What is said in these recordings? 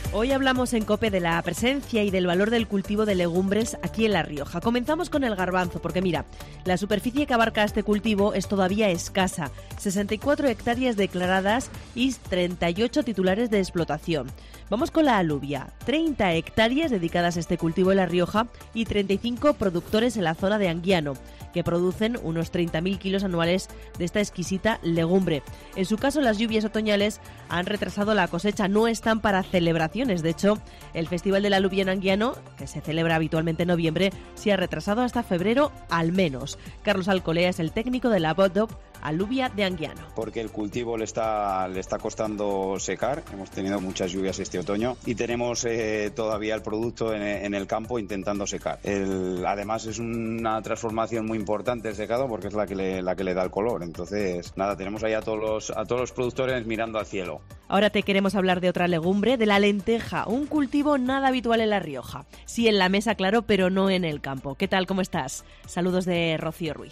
Hoy hablamos en COPE de la presencia y del valor del cultivo de legumbres aquí en La Rioja. Comenzamos con el garbanzo, porque mira, la superficie que abarca este cultivo es todavía escasa, 64 hectáreas declaradas y 38 titulares de explotación. Vamos con la alubia, 30 hectáreas dedicadas a este cultivo en La Rioja y 35 productores en la zona de Anguiano, que producen unos 30.000 kilos anuales de esta exquisita legumbre. En su caso, las lluvias otoñales han retrasado la cosecha, no están para celebraciones. De hecho, el Festival de la Alubia en Anguiano, que se celebra habitualmente en noviembre, se ha retrasado hasta febrero al menos. Carlos Alcolea es el técnico de la BODOP Alubia de Anguiano. Porque el cultivo le está costando secar, hemos tenido muchas lluvias este otoño y tenemos todavía el producto en el campo intentando secar. Además es una transformación muy importante el secado porque es la que le da el color. Entonces, nada, tenemos ahí a todos los productores mirando al cielo. Ahora te queremos hablar de otra legumbre, de la lenteja, un cultivo nada habitual en La Rioja. Sí en la mesa, claro, pero no en el campo. ¿Qué tal? ¿Cómo estás? Saludos de Rocío Ruiz.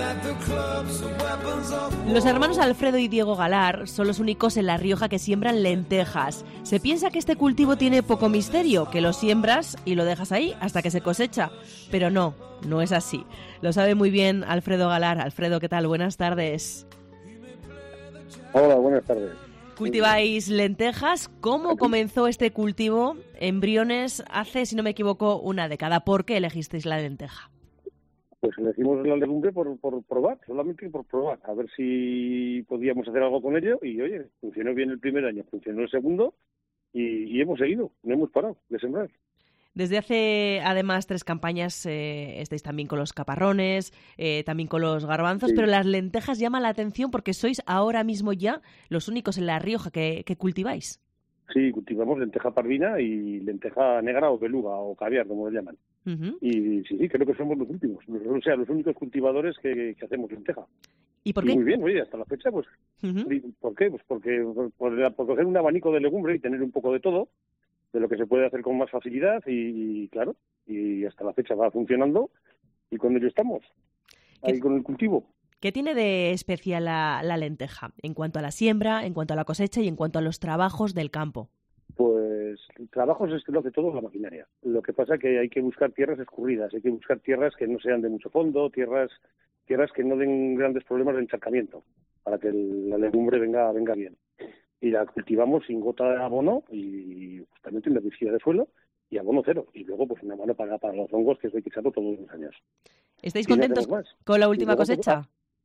Los hermanos Alfredo y Diego Galar son los únicos en La Rioja que siembran lentejas. Se piensa que este cultivo tiene poco misterio, que lo siembras y lo dejas ahí hasta que se cosecha. Pero no es así. Lo sabe muy bien Alfredo Galar. Alfredo, ¿qué tal? Buenas tardes. Hola, buenas tardes. Cultiváis lentejas. ¿Cómo comenzó este cultivo? Embriones hace, si no me equivoco, una década. ¿Por qué elegisteis la lenteja? Pues elegimos la legumbre por probar, solamente por probar, a ver si podíamos hacer algo con ello. Y oye, funcionó bien el primer año, funcionó el segundo y hemos seguido, no hemos parado de sembrar. Desde hace, además, 3 campañas estáis también con los caparrones, también con los garbanzos, sí. Pero las lentejas llaman la atención porque sois ahora mismo ya los únicos en La Rioja que cultiváis. Sí, cultivamos lenteja parvina y lenteja negra o beluga o caviar, como le llaman. Uh-huh. Y sí, creo que somos los últimos, o sea, los únicos cultivadores que hacemos lenteja. ¿Y por qué? Y muy bien, oye, hasta la fecha, pues, uh-huh. ¿Por qué? Pues porque por coger un abanico de legumbre y tener un poco de todo, de lo que se puede hacer con más facilidad y claro, y hasta la fecha va funcionando y con ello estamos, ahí con el cultivo. ¿Qué tiene de especial la lenteja en cuanto a la siembra, en cuanto a la cosecha y en cuanto a los trabajos del campo? Pues trabajos es que lo hace todo la maquinaria. Lo que pasa es que hay que buscar tierras escurridas, hay que buscar tierras que no sean de mucho fondo, tierras que no den grandes problemas de encharcamiento, para que la legumbre venga bien. Y la cultivamos sin gota de abono y justamente en herbicida de suelo y abono cero. Y luego pues una mano para los hongos, que eso hay que echarlo todos los años. ¿Estáis contentos con la última cosecha?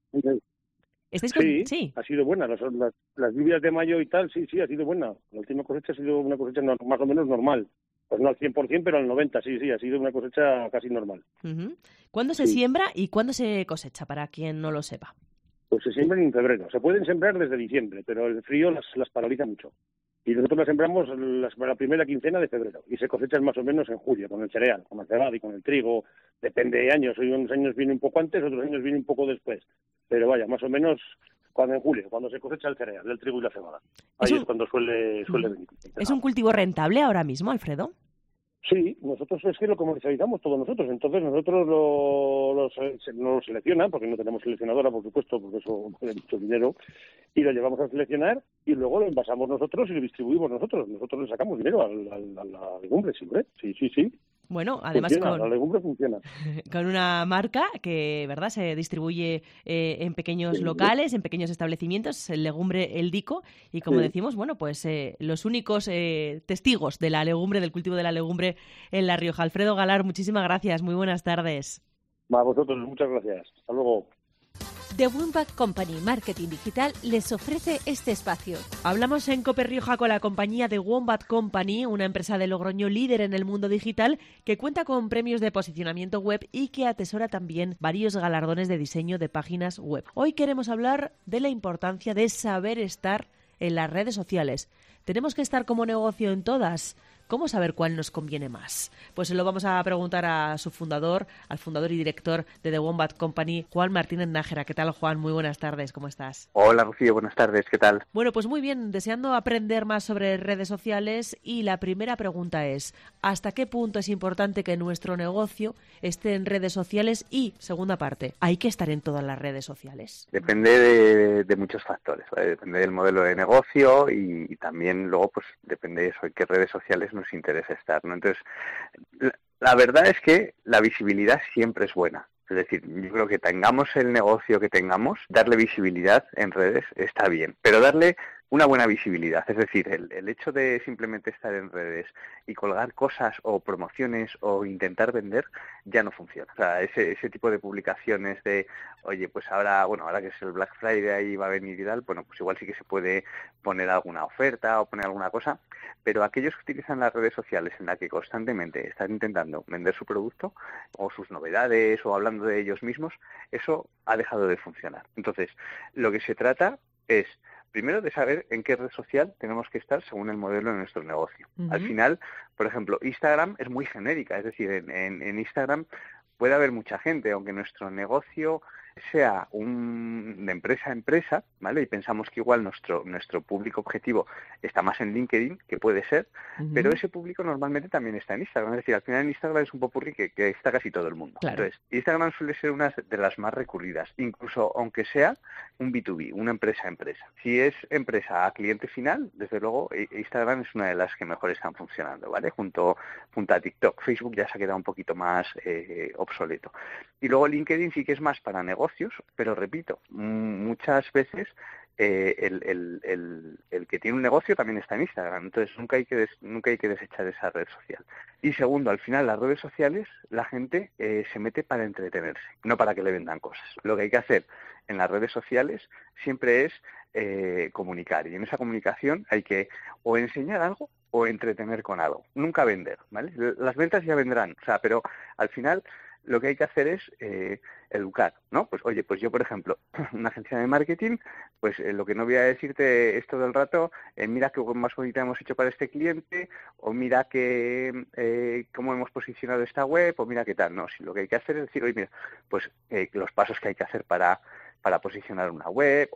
Sí, ha sido buena. Las lluvias de mayo y tal, sí, ha sido buena. La última cosecha ha sido una cosecha más o menos normal. Pues no al 100%, pero al 90%, sí, ha sido una cosecha casi normal. Uh-huh. ¿Cuándo se siembra y cuándo se cosecha, para quien no lo sepa? Pues se siembran en febrero. Se pueden sembrar desde diciembre, pero el frío las paraliza mucho. Y nosotros las sembramos la primera quincena de febrero y se cosechan más o menos en julio, con el cereal, con la cebada y con el trigo. Depende de años. Hoy unos años viene un poco antes, otros años viene un poco después. Pero vaya, más o menos en julio, cuando se cosecha el cereal, el trigo y la cebada. Ahí es cuando suele venir. ¿Es un cultivo rentable ahora mismo, Alfredo? Sí, nosotros es que lo comercializamos todos nosotros, entonces nosotros no lo seleccionan, porque no tenemos seleccionadora, por supuesto, porque eso vale mucho dinero, y lo llevamos a seleccionar y luego lo envasamos nosotros y lo distribuimos nosotros le sacamos dinero a la legumbre siempre, sí. Bueno, además la legumbre funciona. Con una marca que, ¿verdad?, se distribuye en pequeños locales, en pequeños establecimientos, el Legumbre El Dico, y como decimos, bueno, pues los únicos testigos de la legumbre, del cultivo de la legumbre en La Rioja. Alfredo Galar, muchísimas gracias, muy buenas tardes. A vosotros, muchas gracias. Hasta luego. The Wombat Company Marketing Digital les ofrece este espacio. Hablamos en COPE Rioja con la compañía The Wombat Company, una empresa de Logroño líder en el mundo digital que cuenta con premios de posicionamiento web y que atesora también varios galardones de diseño de páginas web. Hoy queremos hablar de la importancia de saber estar en las redes sociales. ¿Tenemos que estar como negocio en todas? ¿Cómo saber cuál nos conviene más? Pues se lo vamos a preguntar a su fundador, al fundador y director de The Wombat Company, Juan Martínez Nájera. ¿Qué tal, Juan? Muy buenas tardes, ¿cómo estás? Hola, Rocío, buenas tardes, ¿qué tal? Bueno, pues muy bien, deseando aprender más sobre redes sociales, y la primera pregunta es, ¿hasta qué punto es importante que nuestro negocio esté en redes sociales? Y, segunda parte, ¿hay que estar en todas las redes sociales? Depende de muchos factores, ¿vale? Depende del modelo de negocio y también luego pues depende de eso, en qué redes sociales nos interesa estar, ¿no? Entonces, la verdad es que la visibilidad siempre es buena. Es decir, yo creo que tengamos el negocio que tengamos, darle visibilidad en redes está bien, pero darle una buena visibilidad, es decir, el hecho de simplemente estar en redes y colgar cosas o promociones o intentar vender ya no funciona. O sea, ese tipo de publicaciones de, oye, pues ahora que es el Black Friday y va a venir y tal, bueno, pues igual sí que se puede poner alguna oferta o poner alguna cosa, pero aquellos que utilizan las redes sociales en la que constantemente están intentando vender su producto o sus novedades o hablando de ellos mismos, eso ha dejado de funcionar. Entonces, lo que se trata es primero de saber en qué red social tenemos que estar según el modelo de nuestro negocio. Uh-huh. Al final, por ejemplo, Instagram es muy genérica, es decir, en Instagram puede haber mucha gente, aunque nuestro negocio sea de empresa a empresa, ¿vale? Y pensamos que igual nuestro público objetivo está más en LinkedIn, que puede ser, uh-huh. Pero ese público normalmente también está en Instagram. Es decir, al final en Instagram es un popurrí que está casi todo el mundo. Claro. Entonces, Instagram suele ser una de las más recurridas, incluso aunque sea un B2B, una empresa a empresa. Si es empresa a cliente final, desde luego Instagram es una de las que mejor están funcionando, ¿vale? Junto a TikTok. Facebook ya se ha quedado un poquito más obsoleto. Y luego LinkedIn sí que es más para negocios, pero repito, muchas veces el que tiene un negocio también está en Instagram, entonces nunca hay que desechar esa red social. Y segundo, al final las redes sociales la gente se mete para entretenerse, no para que le vendan cosas. Lo que hay que hacer en las redes sociales siempre es comunicar, y en esa comunicación hay que o enseñar algo o entretener con algo, nunca vender, ¿vale? Las ventas ya vendrán, o sea, pero al final lo que hay que hacer es educar, ¿no? Pues oye, pues yo, por ejemplo, una agencia de marketing, pues lo que no voy a decirte es todo el rato, mira qué web más bonita hemos hecho para este cliente, o mira cómo hemos posicionado esta web, o mira qué tal. No, si lo que hay que hacer es decir, oye, mira, pues los pasos que hay que hacer para posicionar una web,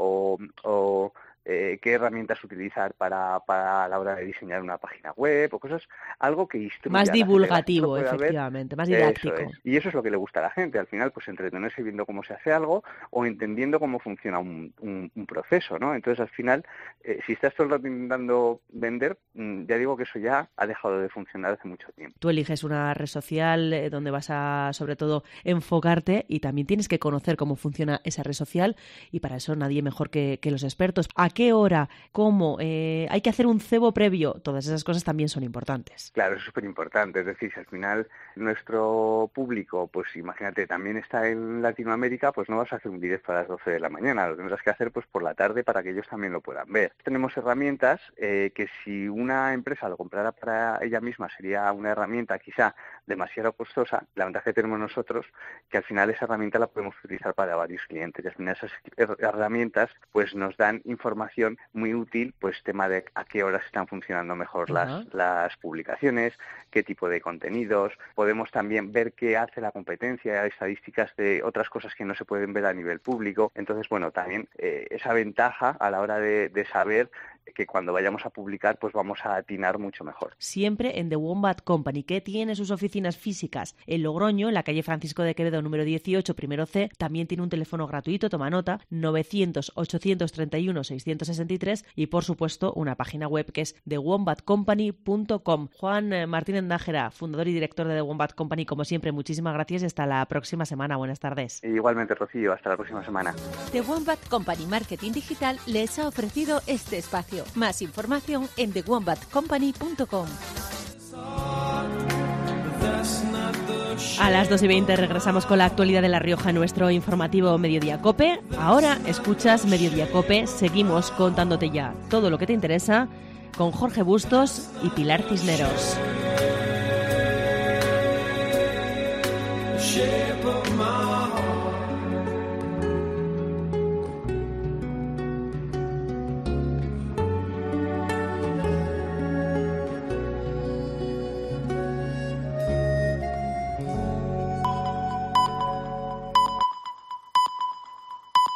o qué herramientas utilizar para la hora de diseñar una página web o cosas, algo que instruya. Más divulgativo, efectivamente, más didáctico. Eso es. Y eso es lo que le gusta a la gente, al final, pues entretenerse viendo cómo se hace algo o entendiendo cómo funciona un proceso, ¿no? Entonces, al final, si estás todo el rato intentando vender, ya digo que eso ya ha dejado de funcionar hace mucho tiempo. Tú eliges una red social donde vas a, sobre todo, enfocarte, y también tienes que conocer cómo funciona esa red social, y para eso nadie mejor que los expertos. ¿A qué hora? ¿Cómo? ¿Hay que hacer un cebo previo? Todas esas cosas también son importantes. Claro, es súper importante. Es decir, si al final nuestro público, pues imagínate, también está en Latinoamérica, pues no vas a hacer un directo a las 12 de la mañana. Lo tendrás que hacer pues por la tarde para que ellos también lo puedan ver. Tenemos herramientas que si una empresa lo comprara para ella misma sería una herramienta quizá demasiado costosa. La ventaja que tenemos nosotros que al final esa herramienta la podemos utilizar para varios clientes. Y al final esas herramientas pues nos dan información muy útil, pues tema de a qué horas están funcionando mejor las publicaciones, qué tipo de contenidos. Podemos también ver qué hace la competencia, estadísticas de otras cosas que no se pueden ver a nivel público. Entonces, bueno, también esa ventaja a la hora de saber que cuando vayamos a publicar pues vamos a atinar mucho mejor. Siempre en The Wombat Company, que tiene sus oficinas físicas en Logroño, en la calle Francisco de Quevedo número 18, primero C. También tiene un teléfono gratuito, toma nota, 900-831-663, y por supuesto una página web que es thewombatcompany.com. Juan Martínez Nájera, fundador y director de The Wombat Company, como siempre, muchísimas gracias y hasta la próxima semana. Buenas tardes. Igualmente, Rocío, hasta la próxima semana. The Wombat Company Marketing Digital les ha ofrecido este espacio. Más información en thewombatcompany.com. A las 2:20 regresamos con la actualidad de La Rioja en nuestro informativo Mediodía COPE. Ahora escuchas Mediodía COPE. Seguimos contándote ya todo lo que te interesa con Jorge Bustos y Pilar Cisneros.